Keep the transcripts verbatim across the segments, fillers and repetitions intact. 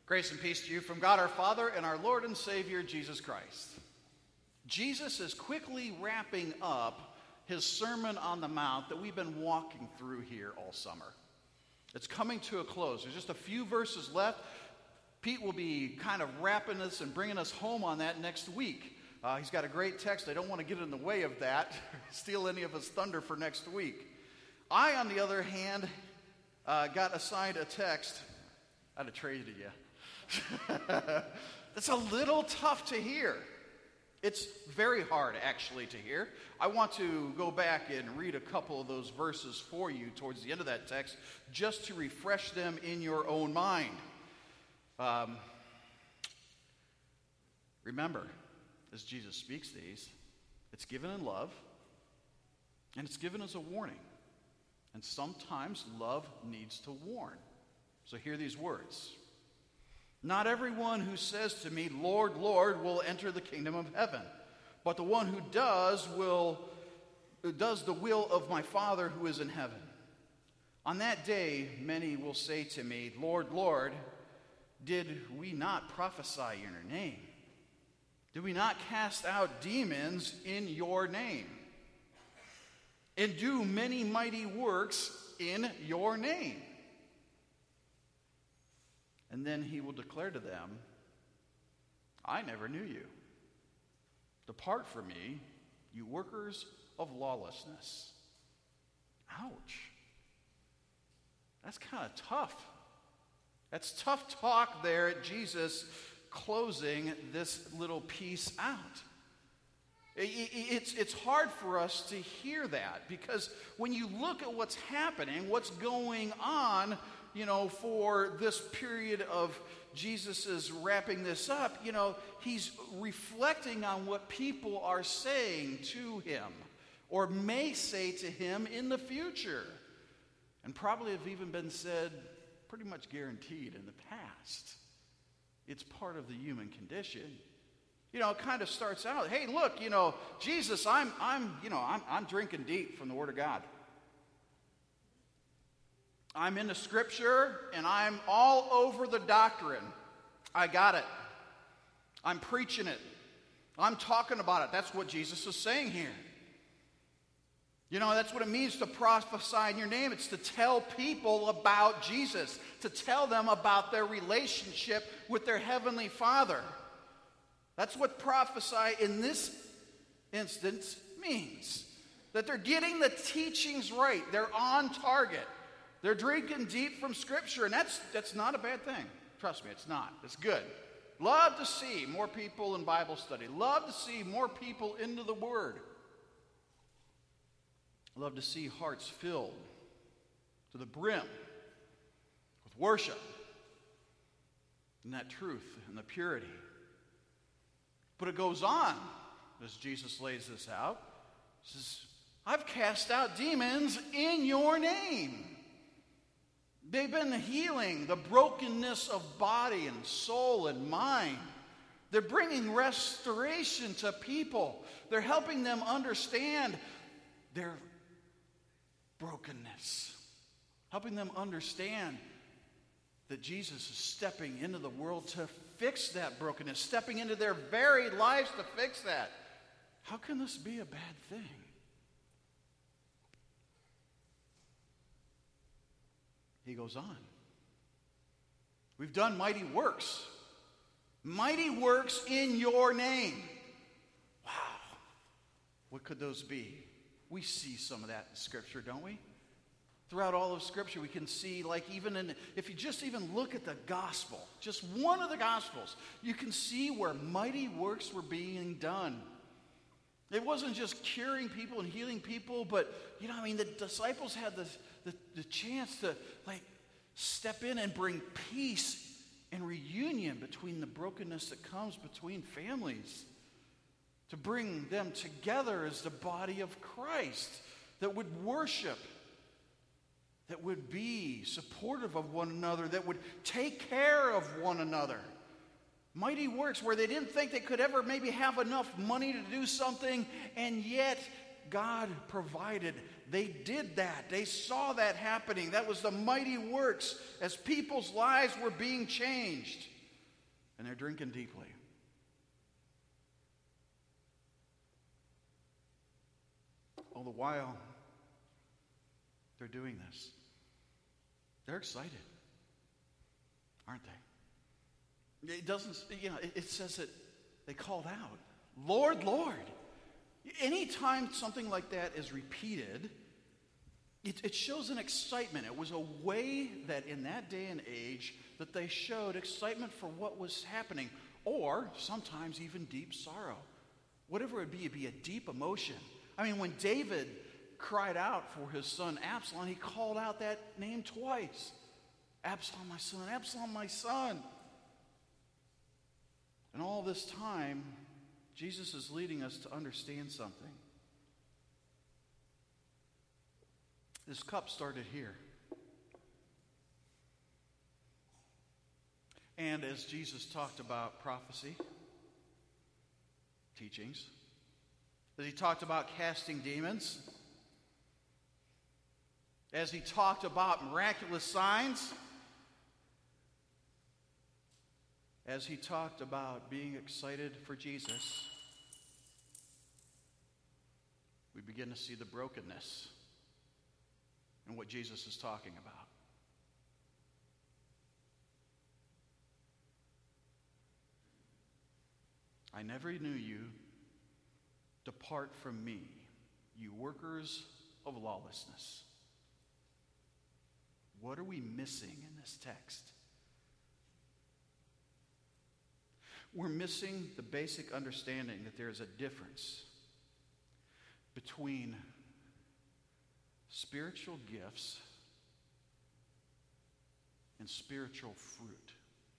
Grace and peace to you from God our Father and our Lord and Savior, Jesus Christ. Jesus is quickly wrapping up his Sermon on the Mount that we've been walking through here all summer. It's coming to a close. There's just a few verses left. Pete will be kind of wrapping us and bringing us home on that next week. Uh, he's got a great text. I don't want to get in the way of that, steal any of his thunder for next week. I, on the other hand, uh, got assigned a text. I'd have traded you. It's a little tough to hear. It's very hard, actually, to hear. I want to go back and read a couple of those verses for you towards the end of that text, just to refresh them in your own mind. Um, remember, as Jesus speaks these, it's given in love, and it's given as a warning. And sometimes love needs to warn. So hear these words. Not everyone who says to me, Lord, Lord, will enter the kingdom of heaven, but the one who does will who does the will of my Father who is in heaven. On that day, many will say to me, Lord, Lord, did we not prophesy in your name? Did we not cast out demons in your name? And do many mighty works in your name? And then he will declare to them, I never knew you. Depart from me, you workers of lawlessness. Ouch. That's kind of tough. That's tough talk there at Jesus closing this little piece out. It's, it's hard for us to hear that because when you look at what's happening, what's going on, you know, for this period of Jesus' wrapping this up, you know, he's reflecting on what people are saying to him or may say to him in the future. And probably have even been said pretty much guaranteed in the past. It's part of the human condition. You know, it kind of starts out, hey, look, you know, Jesus, I'm, I'm, you know, I'm, I'm drinking deep from the Word of God. I'm in the Scripture, and I'm all over the doctrine. I got it. I'm preaching it. I'm talking about it. That's what Jesus is saying here. You know, that's what it means to prophesy in your name. It's to tell people about Jesus, to tell them about their relationship with their Heavenly Father. That's what prophesy in this instance means. That they're getting the teachings right. They're on target. They're drinking deep from Scripture, and that's that's not a bad thing. Trust me, it's not. It's good. Love to see more people in Bible study. Love to see more people into the Word. Love to see hearts filled to the brim with worship and that truth and the purity. But it goes on, as Jesus lays this out. He says, I've cast out demons in your name. They've been healing the brokenness of body and soul and mind. They're bringing restoration to people. They're helping them understand their brokenness. Helping them understand that Jesus is stepping into the world to fix that brokenness, stepping into their very lives to fix that. How can this be a bad thing? He goes on. We've done mighty works. Mighty works in your name. Wow. What could those be? We see some of that in Scripture, don't we? Throughout all of Scripture, we can see, like even in, if you just even look at the gospel, just one of the gospels, you can see where mighty works were being done. It wasn't just curing people and healing people, but, you know, I mean, the disciples had the, the, the chance to, like, step in and bring peace and reunion between the brokenness that comes between families, to bring them together as the body of Christ that would worship, that would be supportive of one another, that would take care of one another. Mighty works where they didn't think they could ever maybe have enough money to do something, and yet God provided. They did that. They saw that happening. That was the mighty works as people's lives were being changed. and they're drinking deeply. All the while they're doing this, they're excited, aren't they? It doesn't, you know, it, it says that they called out, Lord, Lord. Anytime something like that is repeated, it, it shows an excitement. It was a way that in that day and age that they showed excitement for what was happening, or sometimes even deep sorrow. Whatever it would be, it'd be a deep emotion. I mean, when David cried out for his son Absalom, he called out that name twice. Absalom, my son, Absalom, my son. And all this time, Jesus is leading us to understand something. This cup started here. And as Jesus talked about prophecy, teachings, as he talked about casting demons, as he talked about miraculous signs, as he talked about being excited for Jesus, we begin to see the brokenness in what Jesus is talking about. I never knew you. Depart from me, you workers of lawlessness. What are we missing in this text? We're missing the basic understanding that there is a difference between spiritual gifts and spiritual fruit.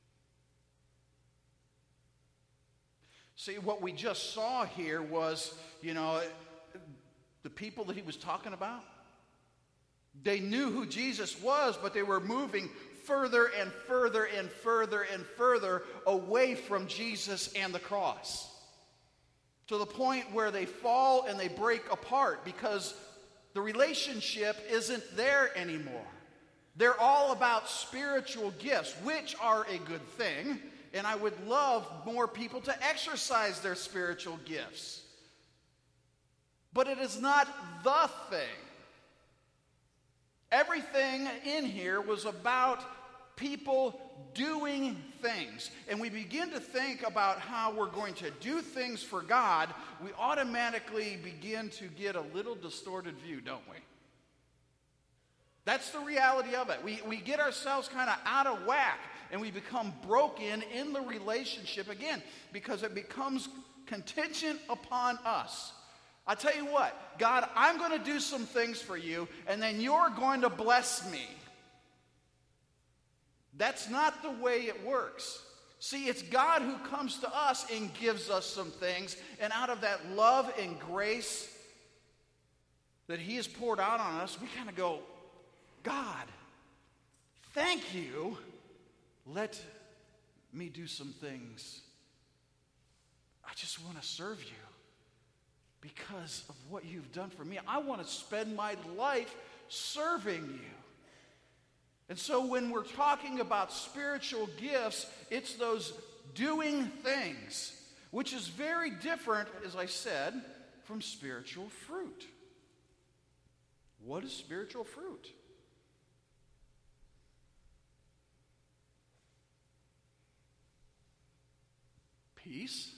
See, what we just saw here was, you know, the people that he was talking about, they knew who Jesus was, but they were moving further and further and further and further away from Jesus and the cross, to the point where they fall and they break apart because the relationship isn't there anymore. They're all about spiritual gifts, which are a good thing. And I would love more people to exercise their spiritual gifts. But it is not the thing. Everything in here was about people doing things. And we begin to think about how we're going to do things for God, we automatically begin to get a little distorted view, don't we? That's the reality of it. We, we get ourselves kind of out of whack. And we become broken in the relationship again because it becomes contingent upon us. I tell you what, God, I'm going to do some things for you, and then you're going to bless me. That's not the way it works. See, it's God who comes to us and gives us some things, and out of that love and grace that he has poured out on us, we kind of go, God, thank you. Let me do some things. I just want to serve you because of what you've done for me. I want to spend my life serving you. And so when we're talking about spiritual gifts, it's those doing things, which is very different, as I said, from spiritual fruit. What is spiritual fruit? Peace,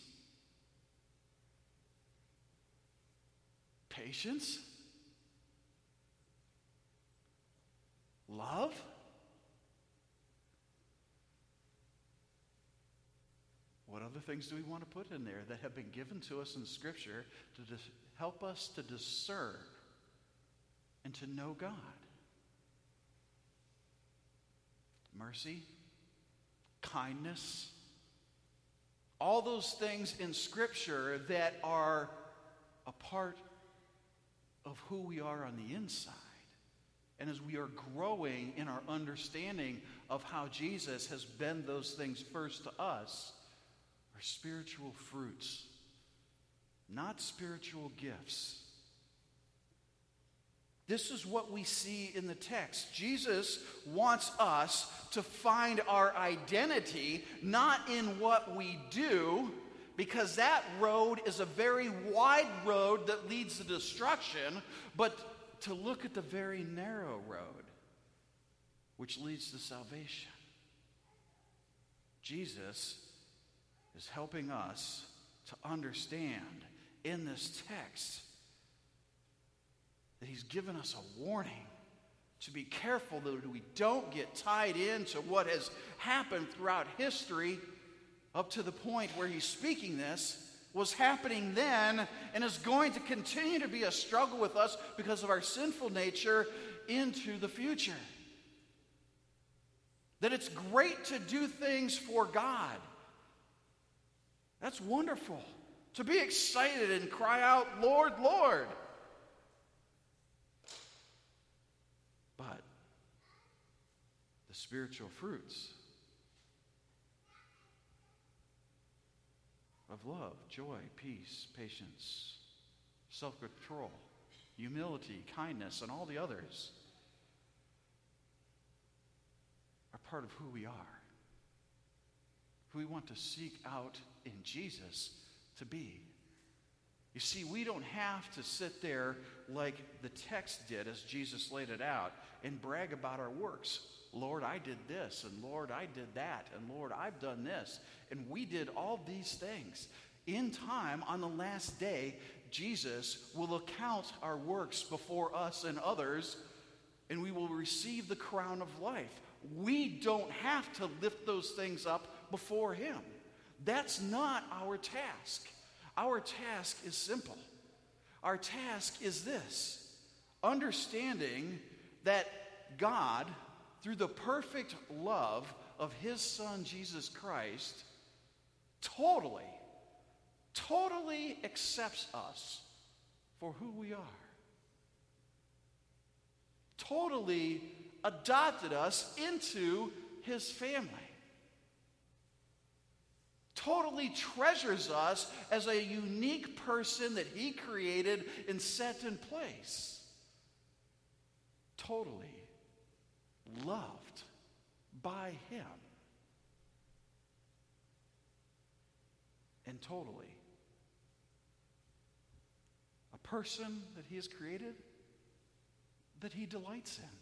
patience, love, what other things do we want to put in there that have been given to us in Scripture to dis- help us to discern and to know God? Mercy, kindness, all those things in Scripture that are a part of who we are on the inside. And as we are growing in our understanding of how Jesus has been those things first to us, are spiritual fruits, not spiritual gifts. This is what we see in the text. Jesus wants us to find our identity not in what we do, because that road is a very wide road that leads to destruction, but to look at the very narrow road which leads to salvation. Jesus is helping us to understand in this text that he's given us a warning to be careful that we don't get tied into what has happened throughout history up to the point where he's speaking this was happening then and is going to continue to be a struggle with us because of our sinful nature into the future. That it's great to do things for God. That's wonderful. To be excited and cry out, Lord, Lord. But the spiritual fruits of love, joy, peace, patience, self-control, humility, kindness, and all the others are part of who we are, who we want to seek out in Jesus to be. You see, we don't have to sit there like the text did as Jesus laid it out and brag about our works. Lord, I did this, and Lord, I did that, and Lord, I've done this, and we did all these things. In time, on the last day, Jesus will account our works before us and others, and we will receive the crown of life. We don't have to lift those things up before him. That's not our task. Our task is simple. Our task is this: understanding that God, through the perfect love of his Son, Jesus Christ, totally, totally accepts us for who we are. Totally adopted us into his family. Totally treasures us as a unique person that he created and set in place. Totally loved by him. And totally a person that he has created that he delights in.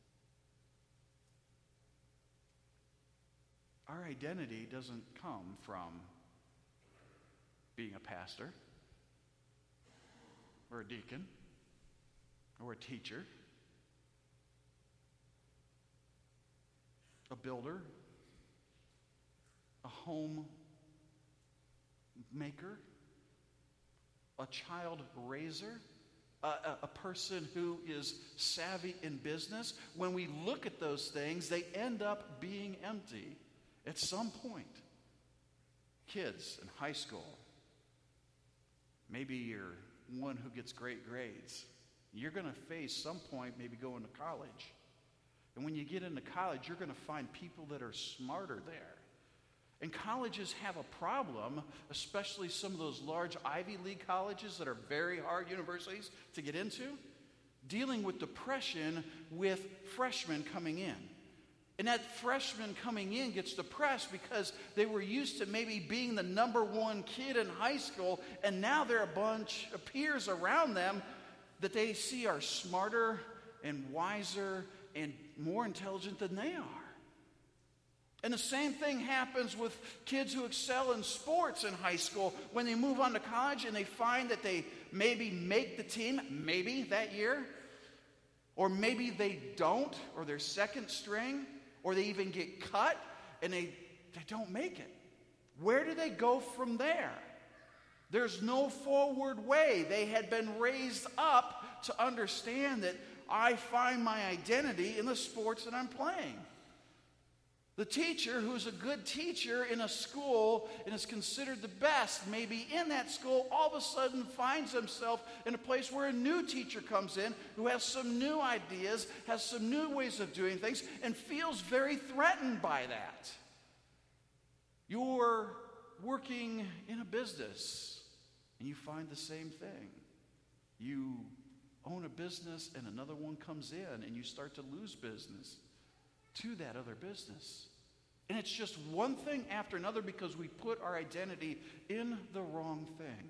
Our identity doesn't come from being a pastor or a deacon or a teacher, a builder, a home maker, a child raiser, a, a, a person who is savvy in business. When we look at those things, they end up being empty at some point. Kids in high school, maybe you're one who gets great grades. You're going to face some point maybe going to college. And when you get into college, you're going to find people that are smarter there. And colleges have a problem, especially some of those large Ivy League colleges that are very hard universities to get into, dealing with depression with freshmen coming in. And that freshman coming in gets depressed because they were used to maybe being the number one kid in high school, and now there are a bunch of peers around them that they see are smarter and wiser and more intelligent than they are. And the same thing happens with kids who excel in sports in high school. When they move on to college and they find that they maybe make the team, maybe that year, or maybe they don't, or they're second string, or they even get cut and they, they don't make it. Where do they go from there? There's no forward way. They had been raised up to understand that I find my identity in the sports that I'm playing. The teacher who's a good teacher in a school and is considered the best, maybe in that school, all of a sudden finds himself in a place where a new teacher comes in who has some new ideas, has some new ways of doing things, and feels very threatened by that. You're working in a business and you find the same thing. You own a business and another one comes in and you start to lose business to that other business. And it's just one thing after another because we put our identity in the wrong thing.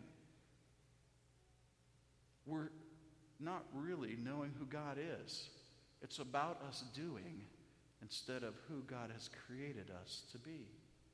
We're not really knowing who God is. It's about us doing instead of who God has created us to be.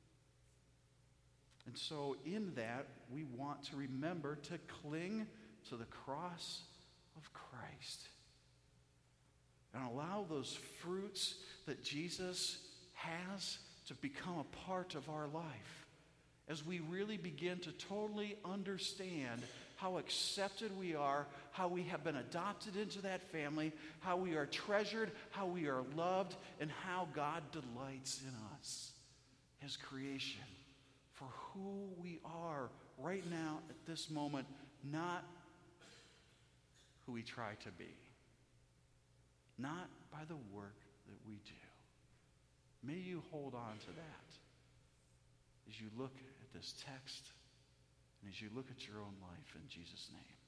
And so in that, we want to remember to cling to the cross of Christ and allow those fruits that Jesus has to become a part of our life as we really begin to totally understand how accepted we are, how we have been adopted into that family, how we are treasured, how we are loved, and how God delights in us, his creation, for who we are right now at this moment, not who we try to be, not by the work that we do. May you hold on to that as you look at this text and as you look at your own life in Jesus' name.